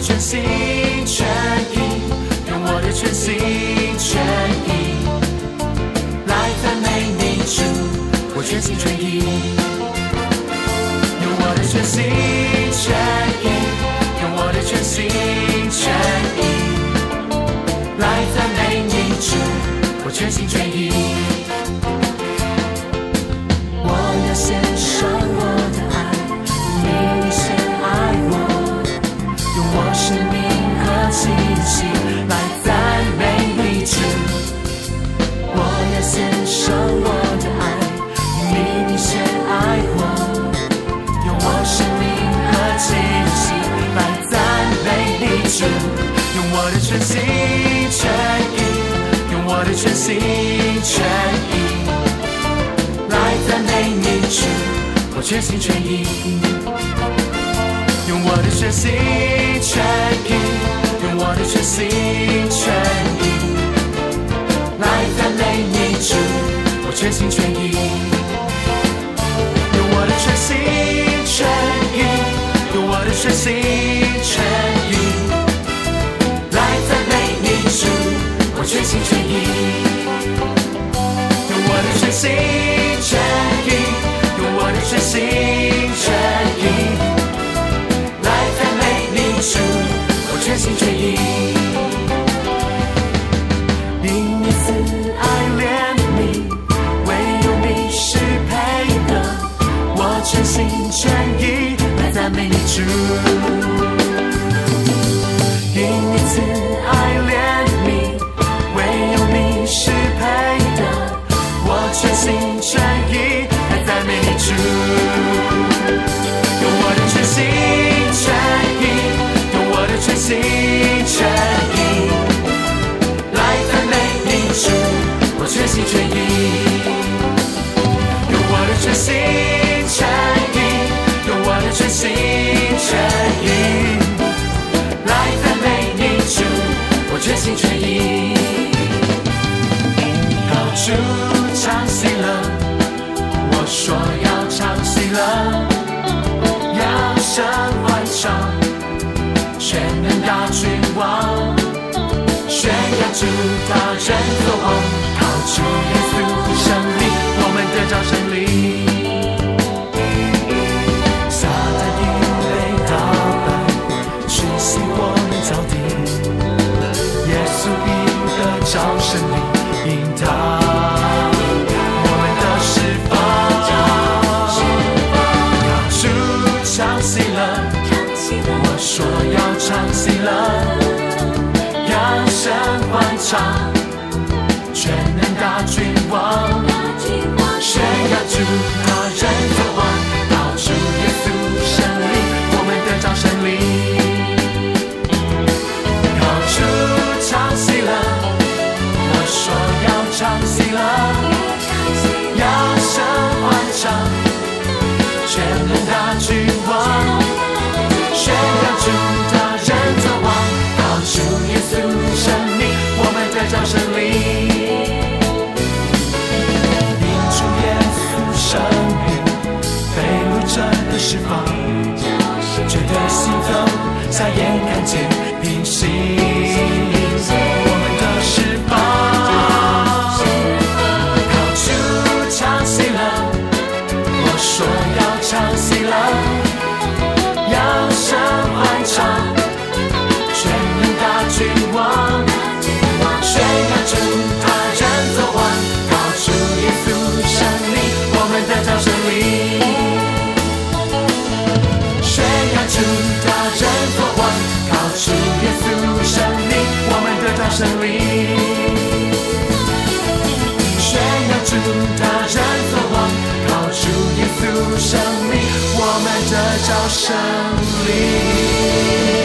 全心全意，用我的全心全意来赞美你主，我全心全意，用我的全心全意，用我的全心全意来赞美你主，我全心全意。我要献上我的爱，你先爱我，用我生命和气息来赞美你主。我要献上我的爱，你先爱我，用我生命和气息来赞美你主，用我的全心全意，用我的全心全意来赞美你主，我全心全意，用我的全心全意，用我的全心全意来赞美你主，我全心全意，用我的全心全意，用我的全心全意来赞美你主，我全心全意，用我的全心全意，用我的全心全意来赞美你主，我全心全意。因你慈爱怜悯，唯有你是配的，我全心全意来赞美你主。因你慈爱怜悯，唯有你是配的，我全心全意来赞美你主，用我的全心全意，用我的全心全意来赞美你主，我全心全意，用我的全心全意，用我的全心全意来赞美你主，我全心全意。高主唱喜乐，我说要唱喜乐，要声欢唱，全能大君王，宣扬主他人作王，靠主耶稣胜利，我们得着胜利。撒旦已被打败，讯息我们遭敌，耶稣已得着胜利，因他我们得释放。靠主唱喜乐，我说要唱喜乐，扬声欢唱，全能大君王，宣扬主他人作王，靠主耶稣胜利，我们得着胜利。靠主唱喜乐，我说要唱喜乐，扬声欢唱，全能大君王，宣扬主他人作王，靠主耶稣胜利，我们得着胜利。因主耶稣生命，被掳者的释放，绝对行走，瞎眼看见，平行我们的释放。靠主唱喜乐，我说要唱喜乐，扬声欢唱，全能大君王，宣扬主他人作王，靠主耶稣胜利，我们得着胜利。宣扬主他人作王，靠主耶稣胜利，我们得着胜利。宣扬主他人作王，靠主耶稣胜利，我们得着胜利。